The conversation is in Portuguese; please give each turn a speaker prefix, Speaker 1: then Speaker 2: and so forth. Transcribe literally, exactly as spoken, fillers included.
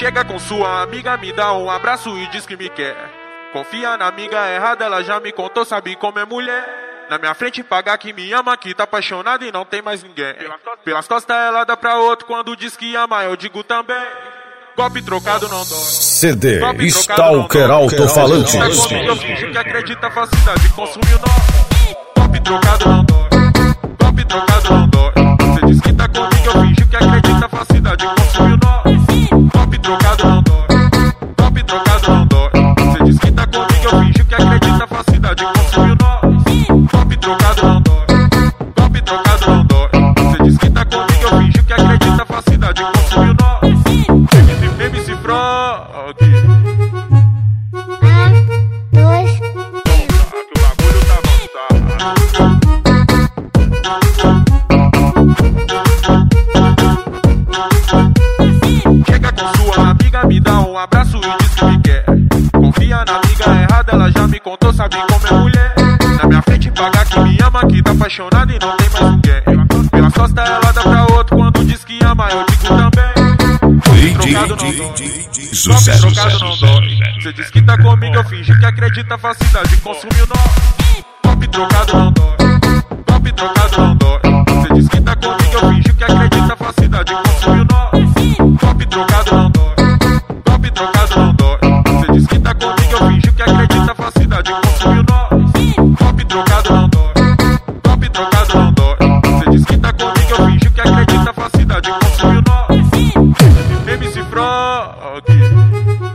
Speaker 1: Chega com sua amiga, me dá um abraço e diz que me quer. Confia na amiga errada, ela já me contou, sabe como é mulher. Na minha frente paga que me ama, que tá apaixonada e não tem mais ninguém. Pelas costas ela dá pra outro, quando diz que ama eu digo também. Golpe trocado não dói.
Speaker 2: C D Stalker Alto-Falante.
Speaker 1: Eu fingi que acredita, facilidade consumiu nós. Golpe trocado não dói. Golpe trocado não dói. Você diz que tá comigo, eu fingi que acredita, facilidade consumiu nós. Golpe trocado não dói. Golpe trocado não dói. Você diz que tá comigo, eu fingi que acredita, facilidade consumiu nós. Golpe trocado não dói. Golpe trocado não dói. Você diz que tá comigo, eu fingi que acredita, facilidade consumiu nós. M C Frog.
Speaker 3: Um, dois,
Speaker 1: Que o bagulho tá avançado. Chega com sua amiga, me dá um abraço e diz que me quer. Confia na amiga errada, ela já me contou, sabe como é mulher. Na minha frente paga que me ama, que tá apaixonada e não tem mais ninguém. Pelas costas ela dá pra outro, quando diz que ama eu digo também. Golpe trocado não dói. Golpe trocado não dói. Você diz que tá comigo, eu fingi que acredita, facilidade consumiu nós. Golpe trocado não dói. Golpe trocado não dói. Você diz que tá comigo, eu fingi que acredita, facilidade consumiu nós. Golpe trocado não dói. Golpe trocado não dói. Você diz que tá comigo, eu fingi que acredita, facilidade consumiu nós. Golpe trocado não dói. Golpe trocado não dói. Você diz que tá comigo, eu fingi que acredita, facilidade consumiu nós. M C Frog.